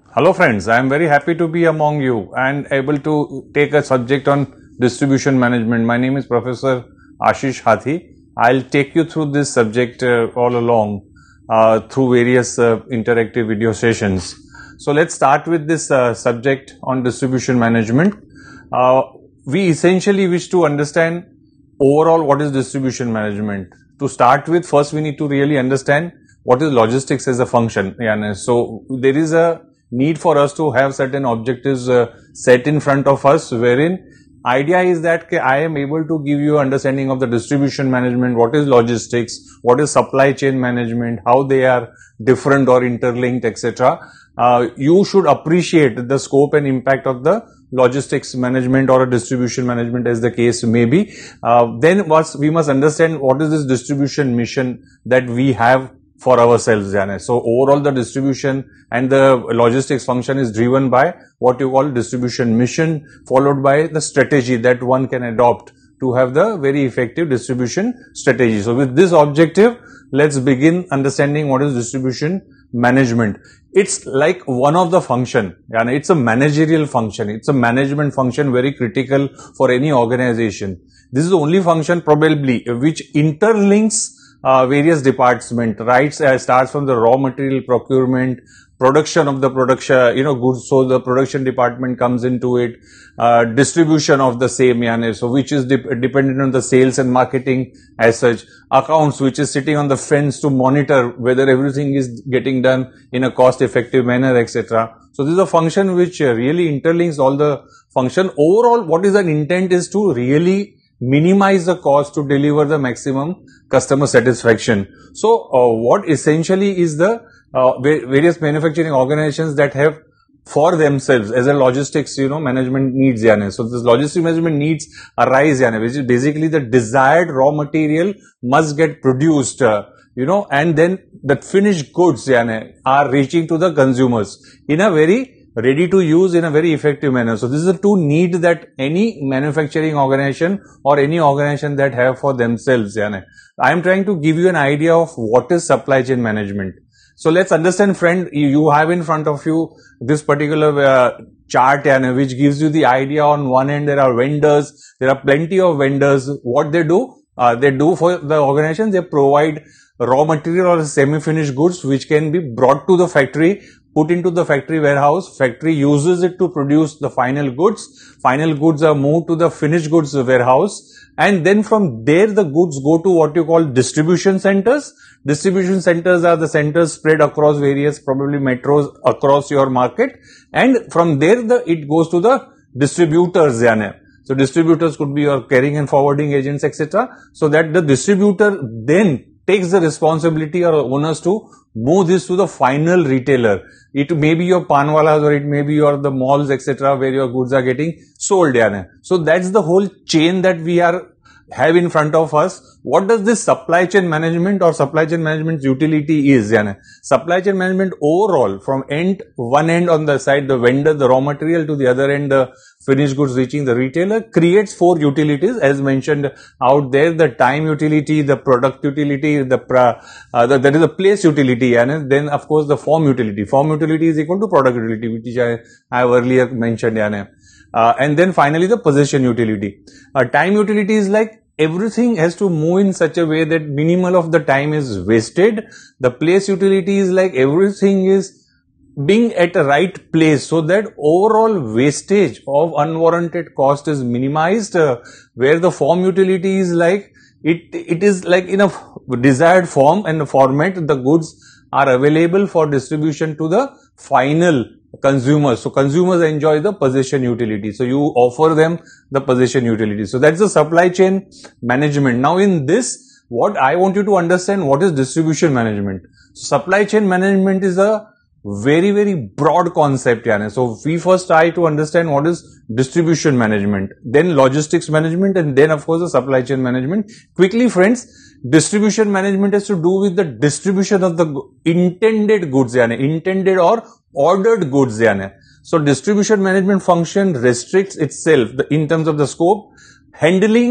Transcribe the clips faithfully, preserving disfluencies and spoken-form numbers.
Hello friends, I am very happy to be among you and able to take a subject on distribution management. My name is Professor Ashish Hathi. I'll take you through this subject uh, all along uh, through various uh, interactive video sessions. So let's start with this uh, subject on distribution management. Uh, we essentially wish to understand overall what is distribution management. To start with, first we need to really understand what is logistics as a function. Yeah, so there is a need for us to have certain objectives uh, set in front of us, wherein idea is that okay, I am able to give you understanding of the distribution management, what is logistics, what is supply chain management, how they are different or interlinked, et cetera. Uh, you should appreciate the scope and impact of the logistics management or a distribution management as the case may be. Uh, then what we must understand what is this distribution mission that we have for ourselves. So overall the distribution and the logistics function is driven by what you call distribution mission, followed by the strategy that one can adopt to have the very effective distribution strategy. So with this objective, let's begin understanding what is distribution management. It's like one of the function, and it's a managerial function. It's a management function very critical for any organization. This is the only function probably which interlinks Uh, various departments, right? Uh, starts from the raw material procurement, production of the production, you know, goods. So the production department comes into it, uh, distribution of the same, yani, so which is de dependent on the sales and marketing as such. Accounts, which is sitting on the fence to monitor whether everything is getting done in a cost-effective manner, et cetera. So this is a function which uh, really interlinks all the function. Overall, what is an intent is to really minimize the cost to deliver the maximum customer satisfaction. So uh, what essentially is the uh, various manufacturing organizations that have for themselves as a logistics, you know, management needs, yani. So this logistics management needs arise, yani, which is basically the desired raw material must get produced, uh, you know, and then the finished goods, yani, are reaching to the consumers in a very ready to use in a very effective manner. So this is the two need that any manufacturing organization or any organization that have for themselves. Yani. I am trying to give you an idea of what is supply chain management. So let's understand, friend, you have in front of you this particular uh, chart, yani, which gives you the idea. On one end there are vendors, there are plenty of vendors. What they do? Uh, they do for the organization, they provide raw material or semi-finished goods which can be brought to the factory, put into the factory warehouse. Factory uses it to produce the final goods. Final goods are moved to the finished goods warehouse. And then from there, the goods go to what you call distribution centers. Distribution centers are the centers spread across various, probably metros across your market. And from there, the, it goes to the distributors. Yani. So distributors could be your carrying and forwarding agents, et cetera. So that the distributor then takes the responsibility or owners to move this to the final retailer. It may be your panwalas or it may be your the malls, et cetera, where your goods are getting sold. Yani. So that's the whole chain that we are have in front of us. What does this supply chain management or supply chain management utility is? Yani. Supply chain management overall, from end one end on the side, the vendor, the raw material, to the other end, the finished goods reaching the retailer, creates four utilities as mentioned out there: the time utility, the product utility, the, uh, the there is a place utility, and then of course the form utility. Form utility is equal to product utility, which I, I have earlier mentioned. Yani. Uh, and then finally the possession utility. Uh, time utility is like everything has to move in such a way that minimal of the time is wasted. The place utility is like everything is being at a right place so that overall wastage of unwarranted cost is minimized. Uh, where the form utility is like it, it is like in a desired form and format, the goods are available for distribution to the final consumers. So consumers enjoy the possession utility. So you offer them the possession utility. So that's the supply chain management. Now in this, what I want you to understand, what is distribution management? Supply chain management is a very, very broad concept. Yani. So we first try to understand what is distribution management, then logistics management, and then of course the supply chain management. Quickly friends, distribution management has to do with the distribution of the intended goods, yani, intended or ordered goods. Yani. So distribution management function restricts itself in terms of the scope, handling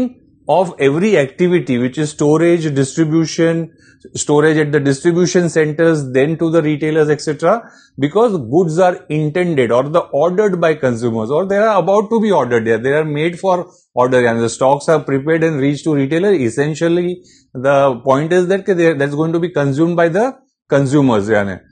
of every activity, which is storage, distribution, storage at the distribution centers, then to the retailers, et cetera. Because goods are intended or the ordered by consumers, or they are about to be ordered. They are, they are made for order, and the stocks are prepared and reached to retailer. Essentially, the point is that that's going to be consumed by the consumers.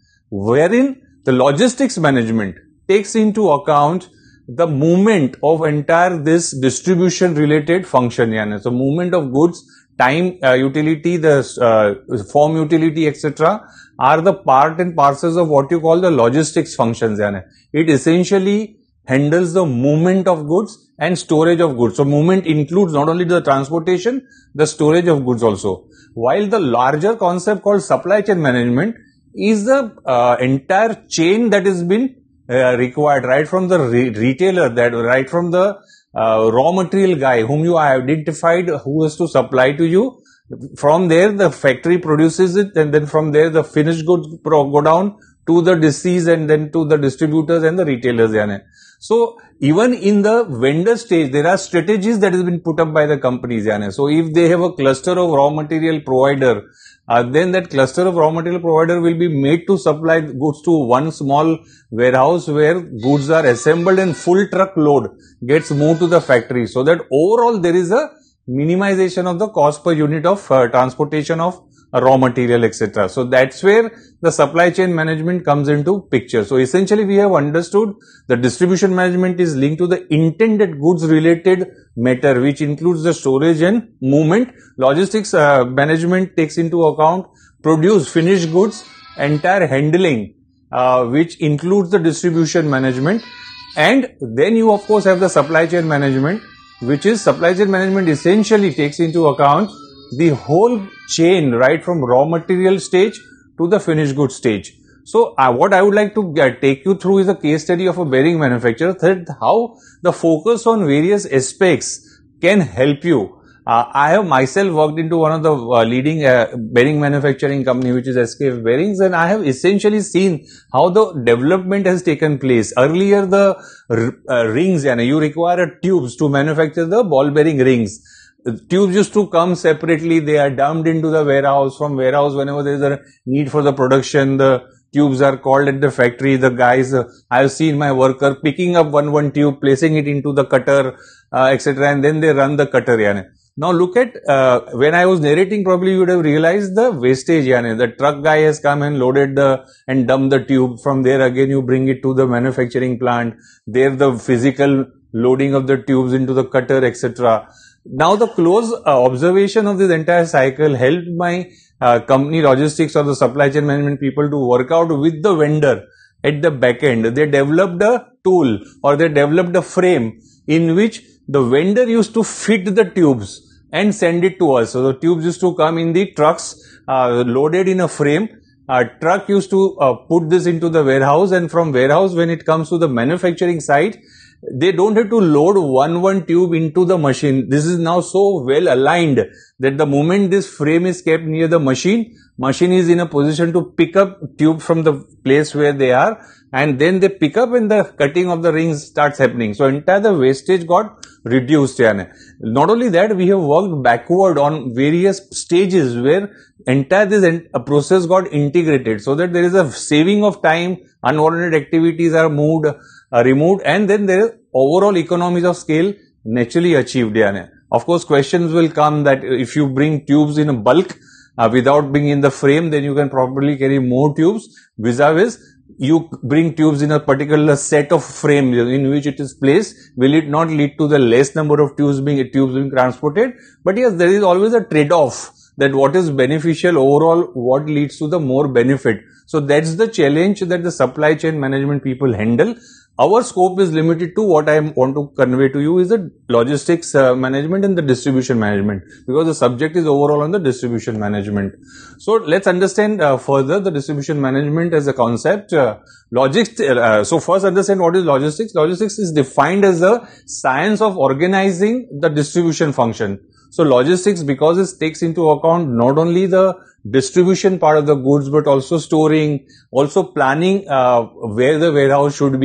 Wherein the logistics management takes into account the movement of entire this distribution related function. Yani. So movement of goods, time uh, utility, the uh, form utility, et cetera are the part and parcels of what you call the logistics functions. Yani. It essentially handles the movement of goods and storage of goods. So movement includes not only the transportation, the storage of goods also. While the larger concept called supply chain management is the uh, entire chain that has been Uh, required, right from the re retailer, that right from the uh, raw material guy whom you have identified who is to supply to you. From there, the factory produces it, and then from there, the finished goods go down to the D Cs and then to the distributors and the retailers. Yani. So, even in the vendor stage, there are strategies that has been put up by the companies. Yani. So, if they have a cluster of raw material provider, Uh, then that cluster of raw material provider will be made to supply goods to one small warehouse where goods are assembled and full truck load gets moved to the factory. So that overall there is a minimization of the cost per unit of uh, transportation of uh, raw material, et cetera. So that's where the supply chain management comes into picture. So essentially we have understood the distribution management is linked to the intended goods related matter, which includes the storage and movement. Logistics uh, management takes into account produce, finished goods, entire handling, uh, which includes the distribution management. And then you of course have the supply chain management, which is supply chain management essentially takes into account the whole chain, right from raw material stage to the finished goods stage. So uh, what I would like to get, take you through is a case study of a bearing manufacturer, that how the focus on various aspects can help you. Uh, I have myself worked into one of the uh, leading uh, bearing manufacturing company, which is S K F Bearings, and I have essentially seen how the development has taken place. Earlier, the uh, rings, yani you require tubes to manufacture the ball bearing rings. Tubes used to come separately. They are dumped into the warehouse. From warehouse, whenever there is a need for the production, the tubes are called at the factory. The guys, uh, I have seen my worker picking up one one tube, placing it into the cutter, uh, et cetera, and then they run the cutter. Yani. Now look at, uh, when I was narrating, probably you would have realized the wastage. Yani. The truck guy has come and loaded the, and dumped the tube. From there again you bring it to the manufacturing plant. There the physical loading of the tubes into the cutter, et cetera. Now the close uh, observation of this entire cycle helped my uh, company logistics or the supply chain management people to work out with the vendor at the back end. They developed a tool or they developed a frame in which the vendor used to fit the tubes and send it to us. So the tubes used to come in the trucks uh, loaded in a frame. A truck used to uh, put this into the warehouse, and from warehouse when it comes to the manufacturing site, they don't have to load one one tube into the machine. This is now so well aligned that the moment this frame is kept near the machine, machine is in a position to pick up tube from the place where they are, and then they pick up and the cutting of the rings starts happening. So entire the wastage got reduced. Yani. Not only that, we have worked backward on various stages where entire this process got integrated, so that there is a saving of time, unwarranted activities are moved, uh, removed, and then there is overall economies of scale naturally achieved. Yani. Of course, questions will come that if you bring tubes in a bulk uh, without being in the frame, then you can probably carry more tubes. Vis-a-vis, you bring tubes in a particular set of frame in which it is placed, will it not lead to the less number of tubes being tubes being transported? But yes, there is always a trade-off, that what is beneficial overall, what leads to the more benefit. So that's the challenge that the supply chain management people handle. Our scope is limited to what I want to convey to you is the logistics uh, management and the distribution management, because the subject is overall on the distribution management. So let's understand uh, further the distribution management as a concept. Uh, logistics. Uh, so first understand what is logistics. Logistics is defined as the science of organizing the distribution function. So logistics, because it takes into account not only the distribution part of the goods, but also storing, also planning uh, where the warehouse should be,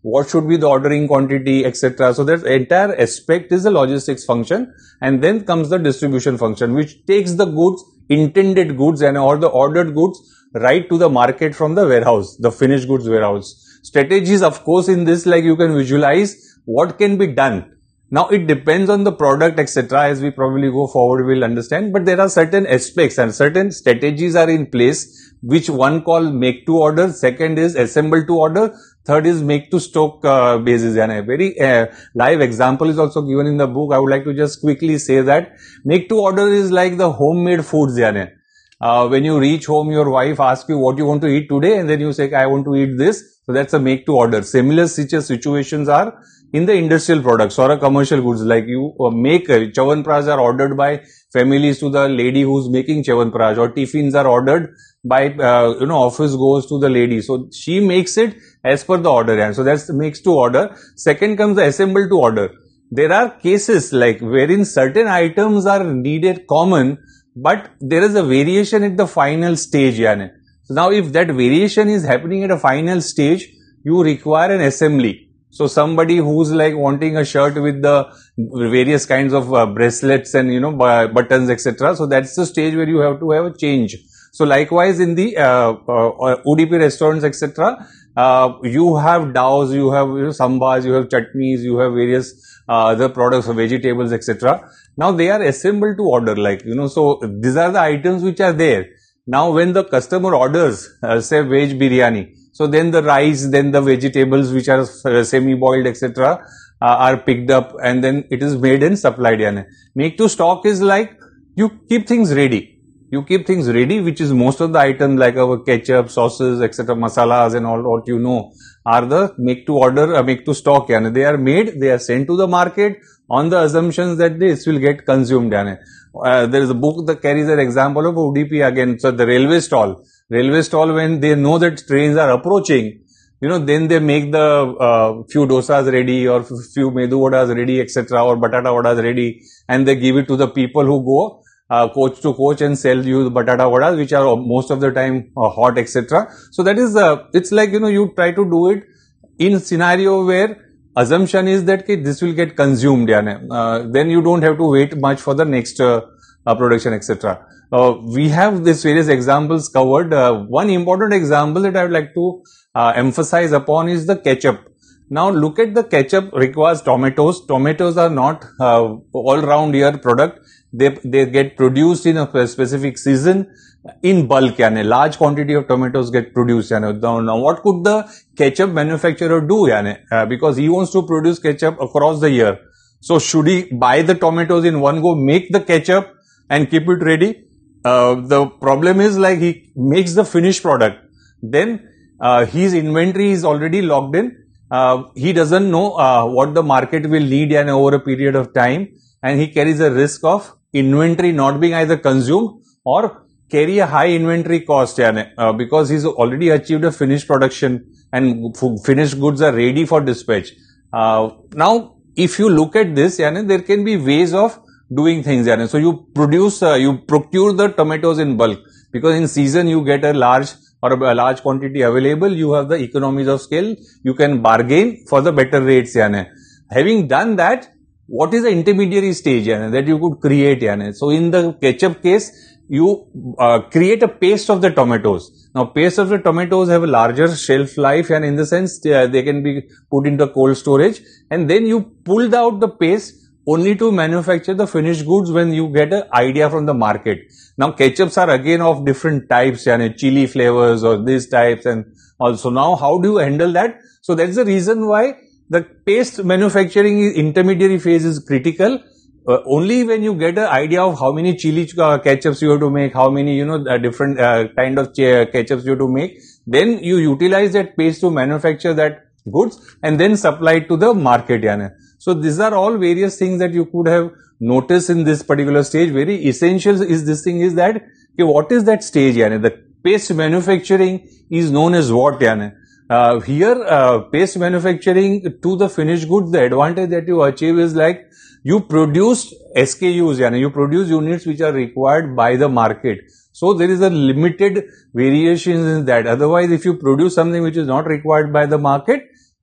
what should be the ordering quantity, et cetera. So that entire aspect is the logistics function, and then comes the distribution function, which takes the goods, intended goods and or the ordered goods right to the market from the warehouse, the finished goods warehouse. Strategies, of course, in this, like you can visualize what can be done. Now it depends on the product, et cetera. As we probably go forward, we'll understand. But there are certain aspects and certain strategies are in place, which one call make to order, second is assemble to order, third is make to stock uh, basis. And a very uh, live example is also given in the book. I would like to just quickly say that make to order is like the homemade foods. Yani. Uh, when you reach home, your wife asks you what you want to eat today, and then you say, I want to eat this. So that's a make to order. Similar situations are in the industrial products or a commercial goods, like you uh, make uh, Chyawanprash are ordered by families to the lady who's making Chyawanprash, or tiffins are ordered by, uh, you know, office goes to the lady. So she makes it as per the order. And so that's makes to order. Second comes the assemble to order. There are cases like wherein certain items are needed common, but there is a variation at the final stage. Yani. So now if that variation is happening at a final stage, you require an assembly. So somebody who's like wanting a shirt with the various kinds of uh, bracelets and, you know, buttons, et cetera. So that's the stage where you have to have a change. So likewise in the uh, uh, O D P restaurants, et cetera, uh, you have dows, you have, you know, sambas, you have chutneys, you have various uh, other products, vegetables, et cetera. Now they are assembled to order, like, you know, so these are the items which are there. Now when the customer orders, uh, say veg biryani, so then the rice, then the vegetables which are semi-boiled, et cetera, uh, are picked up, and then it is made and supplied. Yani. Make to stock is like you keep things ready. You keep things ready, which is most of the items like our ketchup, sauces, et cetera, masalas and all what you know are the make to order, uh, make to stock. Yani. They are made, they are sent to the market on the assumptions that this will get consumed. Yani. Uh, there is a book that carries an example of O D P again. So the railway stall. Railway stall, when they know that trains are approaching, you know, then they make the uh, few dosas ready or few medu vadas ready, et cetera, or batata vadas ready, and they give it to the people who go uh, coach to coach and sell you the batata vadas, which are most of the time uh, hot, et cetera. So that is, uh, it's like, you know, you try to do it in scenario where assumption is that okay, this will get consumed. Yani. Uh, then you don't have to wait much for the next uh, uh, production, et cetera. Uh, we have these various examples covered. Uh, one important example that I would like to uh, emphasize upon is the ketchup. Now look at the ketchup requires tomatoes. Tomatoes are not uh, all round year product. They, they get produced in a specific season in bulk. Yani. Large quantity of tomatoes get produced. Yani. Now what could the ketchup manufacturer do? Yani? Uh, because he wants to produce ketchup across the year. So should he buy the tomatoes in one go, make the ketchup and keep it ready? Uh, the problem is like he makes the finished product. Then uh, his inventory is already locked in. Uh, he doesn't know uh, what the market will need and over a period of time, and he carries a risk of inventory not being either consumed or carry a high inventory cost, uh, because he's already achieved a finished production and finished goods are ready for dispatch. Uh, now, if you look at this, there can be ways of doing things. So you produce, uh, you procure the tomatoes in bulk, because in season you get a large or a large quantity available. You have the economies of scale. You can bargain for the better rates. Having done that, what is the intermediary stage that you could create? So in the ketchup case, you uh, create a paste of the tomatoes. Now paste of the tomatoes have a larger shelf life, and in the sense uh, they can be put into cold storage, and then you pulled out the paste only to manufacture the finished goods when you get an idea from the market. Now ketchups are again of different types, yani chili flavors or these types, and also now how do you handle that? So that's the reason why the paste manufacturing intermediary phase is critical. Uh, only when you get an idea of how many chili uh, ketchups you have to make, how many, you know, uh, different uh, kind of ketchups you have to make, then you utilize that paste to manufacture that goods and then supply it to the market. Yani. So these are all various things that you could have noticed in this particular stage. Very essential is this thing is that, okay, what is that stage? Yani? The paste manufacturing is known as what? Yani? Uh, here, uh, paste manufacturing to the finished goods, the advantage that you achieve is like you produce S K Us, yani you produce units which are required by the market. So there is a limited variations in that. Otherwise, if you produce something which is not required by the market,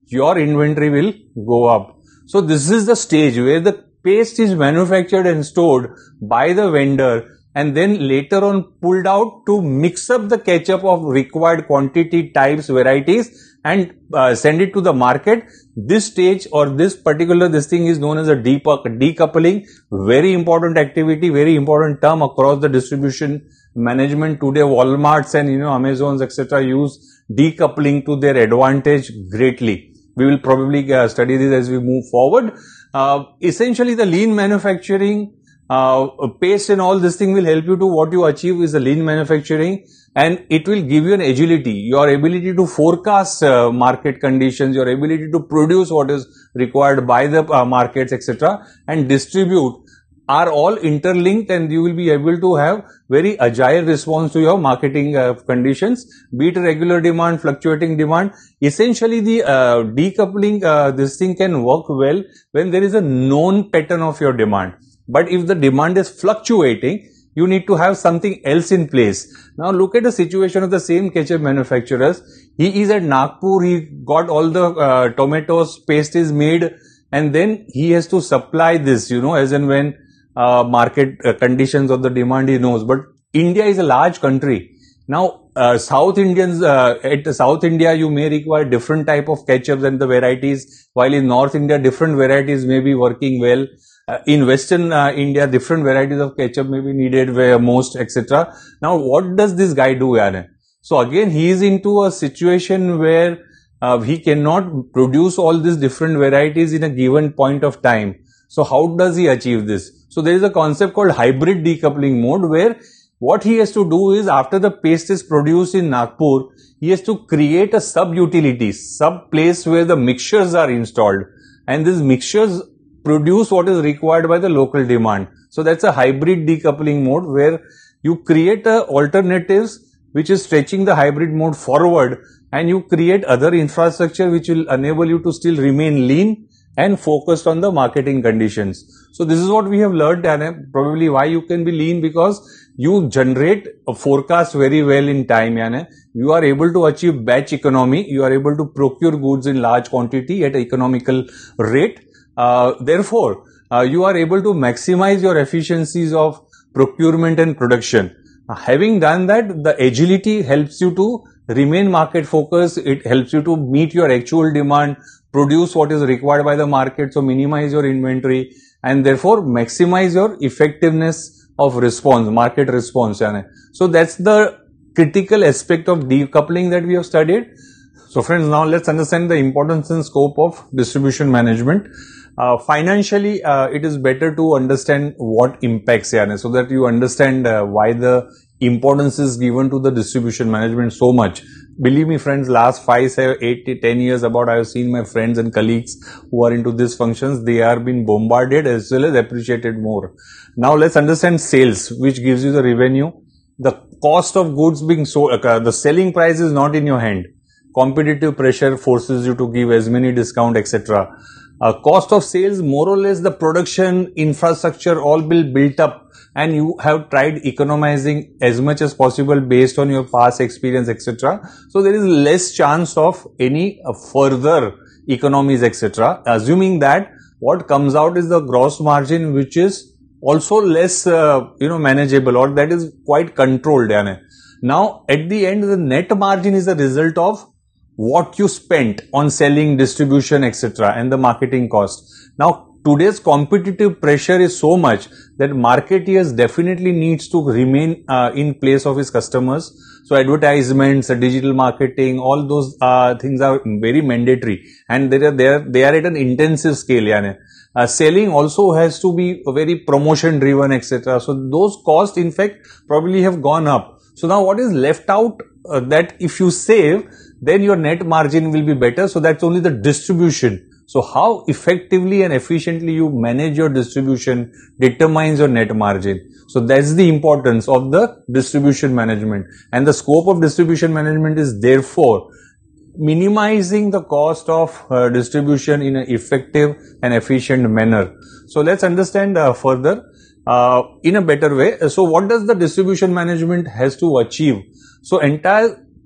your inventory will go up. So this is the stage where the paste is manufactured and stored by the vendor and then later on pulled out to mix up the ketchup of required quantity, types, varieties and uh, send it to the market. This stage or this particular this thing is known as a decoupling. Very important activity, very important term across the distribution management. Today Walmarts and you know Amazons et cetera use decoupling to their advantage greatly. We will probably uh, study this as we move forward. Uh, essentially the lean manufacturing, uh, paste and all this thing will help you to what you achieve is the lean manufacturing, and it will give you an agility, your ability to forecast uh, market conditions, your ability to produce what is required by the uh, markets et cetera and distribute are all interlinked, and you will be able to have very agile response to your marketing uh, conditions, be it regular demand, fluctuating demand. Essentially the uh, decoupling, uh, this thing can work well when there is a known pattern of your demand. But if the demand is fluctuating, you need to have something else in place. Now look at the situation of the same ketchup manufacturers. He is at Nagpur, he got all the uh, tomatoes, paste is made, and then he has to supply this, you know, as and when Uh, market uh, conditions of the demand he knows. But India is a large country. Now uh, South Indians, uh, at South India you may require different type of ketchups and the varieties, while in North India different varieties may be working well. Uh, in Western uh, India different varieties of ketchup may be needed where most et cetera. Now what does this guy do, Yana? So again he is into a situation where uh, he cannot produce all these different varieties in a given point of time. So how does he achieve this? So there is a concept called hybrid decoupling mode, where what he has to do is after the paste is produced in Nagpur, he has to create a sub-utility, sub-place where the mixtures are installed, and these mixtures produce what is required by the local demand. So that's a hybrid decoupling mode where you create a alternatives which is stretching the hybrid mode forward, and you create other infrastructure which will enable you to still remain lean and focused on the marketing conditions. So this is what we have learned, and probably why you can be lean, because you generate a forecast very well in time. Yana. You are able to achieve batch economy. You are able to procure goods in large quantity at an economical rate. Uh, therefore, uh, you are able to maximize your efficiencies of procurement and production. Uh, having done that, the agility helps you to remain market focused. It helps you to meet your actual demand, produce what is required by the market, so minimize your inventory, and therefore maximize your effectiveness of response, market response. So that's the critical aspect of decoupling that we have studied. So friends, now let's understand the importance and scope of distribution management. Uh, financially, uh, it is better to understand what impacts, Yana, so that you understand uh, why the importance is given to the distribution management so much. Believe me friends, last five, seven, eight, ten years about I have seen my friends and colleagues who are into these functions. They are being bombarded as well as appreciated more. Now let's understand sales, which gives you the revenue. The cost of goods being sold, uh, the selling price is not in your hand. Competitive pressure forces you to give as many discount, et cetera. Uh, cost of sales, more or less the production infrastructure all will built up, and you have tried economizing as much as possible based on your past experience, et cetera. So there is less chance of any uh, further economies, et cetera. Assuming that what comes out is the gross margin, which is also less, uh, you know, manageable, or that is quite controlled. Yani. Now, at the end, the net margin is a result of what you spent on selling, distribution, et cetera, and the marketing cost. Now, today's competitive pressure is so much that marketeers definitely needs to remain uh, in place of his customers. So, advertisements, digital marketing, all those uh, things are very mandatory, and they are they are they are at an intensive scale. Yani. Uh, selling also has to be very promotion driven, et cetera. So, those costs, in fact, probably have gone up. So, now what is left out uh, that if you save, then your net margin will be better. So that's only the distribution. So how effectively and efficiently you manage your distribution determines your net margin. So that's the importance of the distribution management. And the scope of distribution management is therefore minimizing the cost of uh, distribution in an effective and efficient manner. So let's understand uh, further uh, in a better way. So what does the distribution management has to achieve? So entire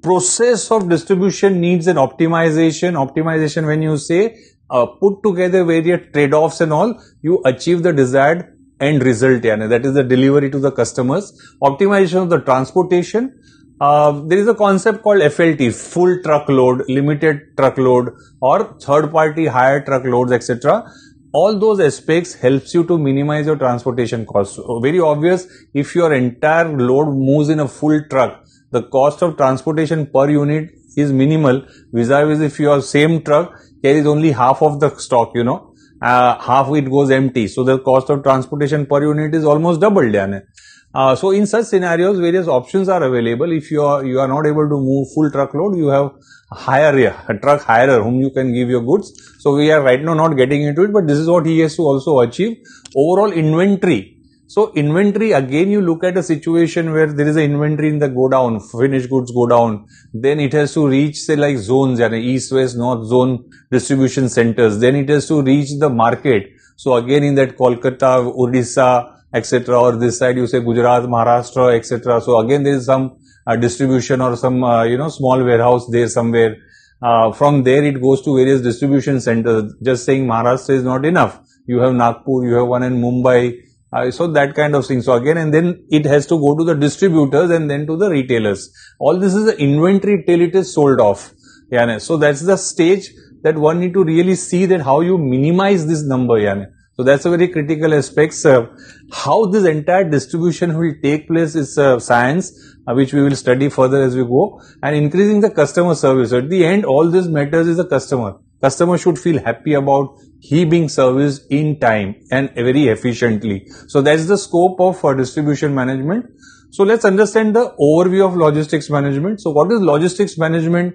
process of distribution needs an optimization. Optimization, when you say uh, put together various trade-offs and all, you achieve the desired end result. Yani. That is the delivery to the customers. Optimization of the transportation. Uh, there is a concept called F L T, full truckload, limited truckload, or third-party hire truckloads, et cetera. All those aspects helps you to minimize your transportation costs. So very obvious, if your entire load moves in a full truck, the cost of transportation per unit is minimal, vis-a-vis if your same truck carries only half of the stock, you know, uh, half it goes empty. So the cost of transportation per unit is almost doubled. Yani. Uh, so in such scenarios, various options are available. If you are you are not able to move full truckload, you have a hire a truck hirer whom you can give your goods. So we are right now not getting into it, but this is what he has to also achieve. Overall inventory. So inventory, again you look at a situation where there is an inventory in the go down, finished goods go down. Then it has to reach say like zones, yani east, west, north zone distribution centers. Then it has to reach the market. So again in that Kolkata, Odisha, et cetera, or this side you say Gujarat, Maharashtra, et cetera. So again there is some uh, distribution or some uh, you know small warehouse there somewhere. Uh, from there it goes to various distribution centers. Just saying Maharashtra is not enough. You have Nagpur, you have one in Mumbai. Uh, so that kind of thing. So again, and then it has to go to the distributors and then to the retailers. All this is the inventory till it is sold off. Yeah, so that's the stage that one need to really see that how you minimize this number. Yeah. So that's a very critical aspect. Uh, how this entire distribution will take place is uh, science, uh, which we will study further as we go, and increasing the customer service. So at the end, all this matters is the customer. Customer should feel happy about he being serviced in time and very efficiently. So that's the scope of uh, distribution management. So let's understand the overview of logistics management. So what is logistics management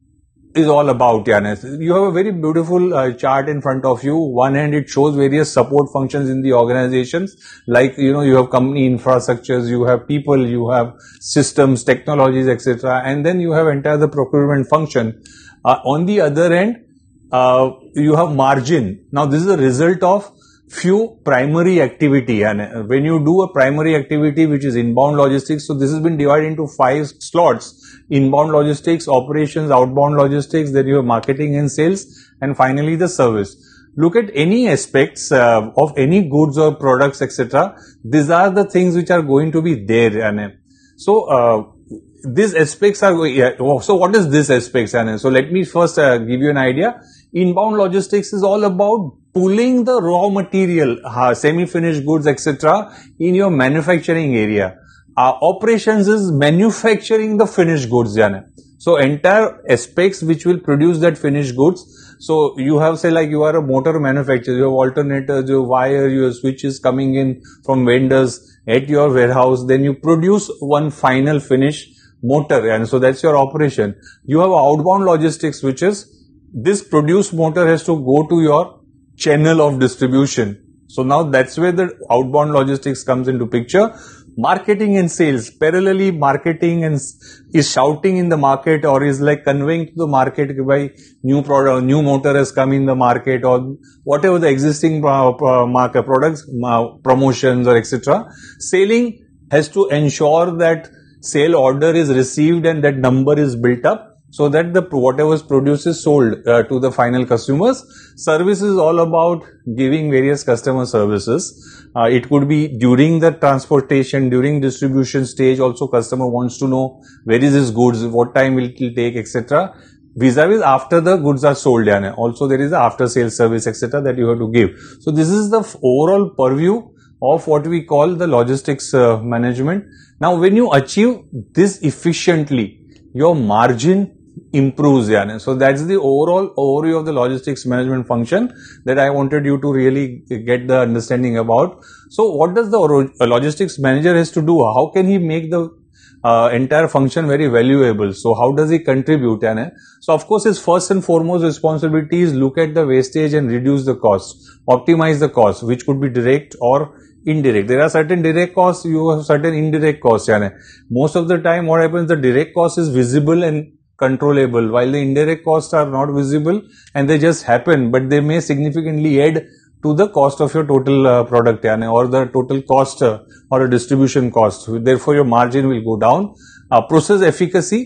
is all about? Yanis? You have a very beautiful uh, chart in front of you. One hand, it shows various support functions in the organizations. Like, you know, you have company infrastructures, you have people, you have systems, technologies, et cetera. And then you have entire the procurement function. Uh, on the other end, Uh, you have margin. Now this is a result of few primary activity, and when you do a primary activity which is inbound logistics, so this has been divided into five slots: inbound logistics, operations, outbound logistics, then you have marketing and sales, and finally the service. Look at any aspects uh, of any goods or products, et cetera. These are the things which are going to be there, and so uh, these aspects are going. Yeah, so what is this aspects, and so let me first uh, give you an idea. Inbound logistics is all about pulling the raw material, uh, semi-finished goods, et cetera, in your manufacturing area. Uh, operations is manufacturing the finished goods. Yani. So entire aspects which will produce that finished goods. So you have, say, like you are a motor manufacturer, you have alternators, you have wire, you have switches coming in from vendors at your warehouse. Then you produce one final finished motor, and so that's your operation. You have outbound logistics, which is this produced motor has to go to your channel of distribution. So now that's where the outbound logistics comes into picture. Marketing and sales. Parallelly, marketing and is shouting in the market or is like conveying to the market by new product, new motor has come in the market or whatever the existing uh, market products, uh, promotions or et cetera. Selling has to ensure that sale order is received and that number is built up, so that the whatever is produced is sold uh, to the final consumers. Service is all about giving various customer services. Uh, it could be during the transportation, during distribution stage. Also, customer wants to know where is his goods, what time will it take, et cetera. Vis-a-vis after the goods are sold, yani. Also there is a after sales service, et cetera, that you have to give. So this is the overall purview of what we call the logistics uh, management. Now, when you achieve this efficiently, your margin improves. Yani. So that's the overall overview of the logistics management function that I wanted you to really get the understanding about. So what does the logistics manager has to do? How can he make the uh, entire function very valuable? So how does he contribute? Yani? So of course his first and foremost responsibility is look at the wastage and reduce the cost, optimize the cost, which could be direct or indirect. There are certain direct costs, you have certain indirect costs. Yani. Most of the time what happens, the direct cost is visible and controllable, while the indirect costs are not visible and they just happen, but they may significantly add to the cost of your total uh, product, yani, or the total cost uh, or a distribution cost. Therefore, your margin will go down. Uh, process efficacy.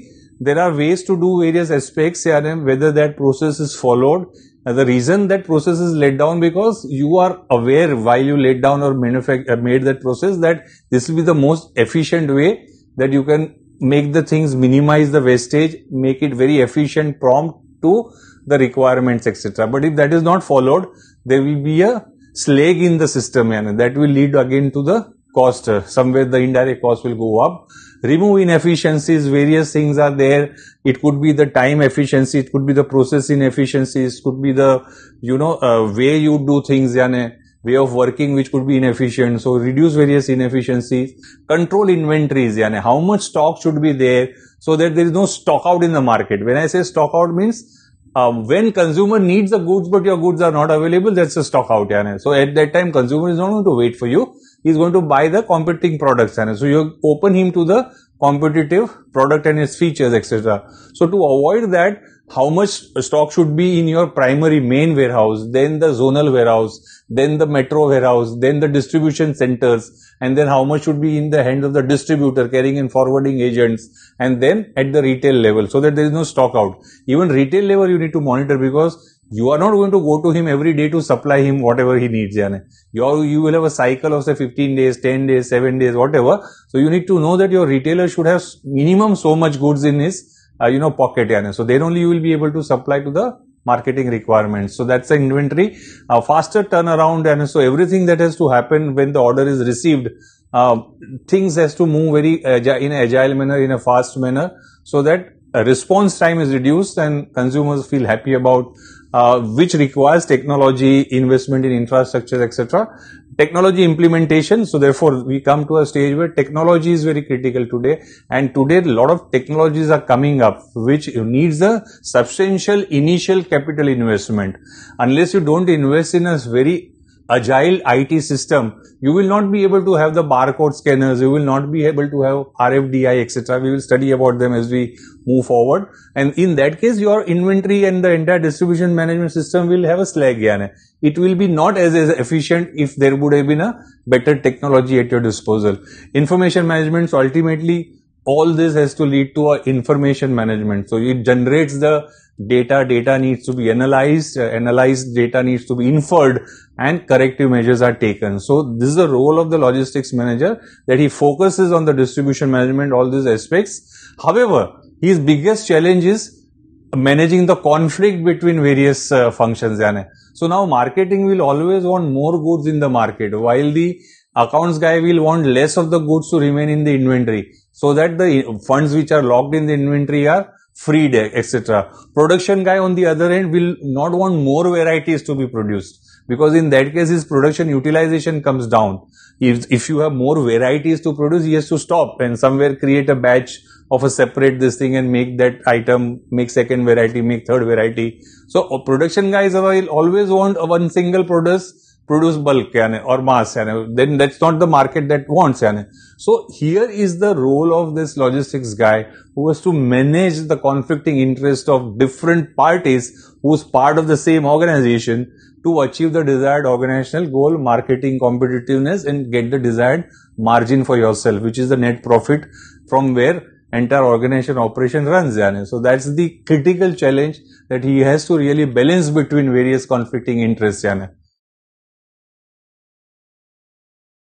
there are ways to do various aspects, yani, whether that process is followed. Uh, the reason that process is laid down because you are aware while you laid down or manufact- made that process that this will be the most efficient way that you can make the things, minimize the wastage, make it very efficient, prompt to the requirements, et cetera. But if that is not followed, there will be a slag in the system, and that will lead again to the cost. Somewhere the indirect cost will go up. Remove inefficiencies, various things are there. It could be the time efficiency, it could be the process inefficiencies, could be the, you know, uh, way you do things, yani, way of working which could be inefficient. So reduce various inefficiencies. Control inventories, yani, how much stock should be there so that there is no stock out in the market. When I say stock out means, um, when consumer needs the goods but your goods are not available, that's a stock out, yani. So at that time consumer is not going to wait for you. He's going to buy the competing products, and so you open him to the competitive product and its features, et cetera. So to avoid that, how much stock should be in your primary main warehouse, then the zonal warehouse, then the metro warehouse, then the distribution centers, and then how much should be in the hands of the distributor, carrying and forwarding agents, and then at the retail level, so that there is no stock out. Even retail level you need to monitor, because you are not going to go to him every day to supply him whatever he needs. You, are, you will have a cycle of say fifteen days, ten days, seven days, whatever. So you need to know that your retailer should have minimum so much goods in his, uh, you know, pocket. So then only you will be able to supply to the marketing requirements. So that's the inventory. Uh, faster turnaround, and so everything that has to happen when the order is received, uh, things has to move very agile, in an agile manner, in a fast manner, so that a response time is reduced and consumers feel happy about, uh, which requires technology, investment in infrastructure, et cetera. Technology implementation. So therefore, we come to a stage where technology is very critical today, and today a lot of technologies are coming up which needs a substantial initial capital investment. Unless you don't invest in a very agile I T system, you will not be able to have the barcode scanners, you will not be able to have R F D I, et cetera. We will study about them as we move forward. And in that case, your inventory and the entire distribution management system will have a slag. Yani. It will be not as, as efficient if there would have been a better technology at your disposal. Information management, so ultimately, all this has to lead to a information management. So it generates the data, data needs to be analyzed, uh, analyzed data needs to be inferred, and corrective measures are taken. So this is the role of the logistics manager, that he focuses on the distribution management, all these aspects. However, his biggest challenge is managing the conflict between various uh, functions. Yani. So now marketing will always want more goods in the market, while the accounts guy will want less of the goods to remain in the inventory, so that the funds which are locked in the inventory are freed, et cetera. Production guy on the other end will not want more varieties to be produced, because in that case his production utilization comes down. If, if you have more varieties to produce, he has to stop and somewhere create a batch of a separate this thing and make that item, make second variety, make third variety. So a production guys will always want one single produce, produce bulk yani, or mass. Yani. Then that's not the market that wants. Yani. So here is the role of this logistics guy, who has to manage the conflicting interest of different parties who's part of the same organization to achieve the desired organizational goal, marketing competitiveness, and get the desired margin for yourself, which is the net profit from where entire organization operation runs. Yani. So that's the critical challenge, that he has to really balance between various conflicting interests. Yani.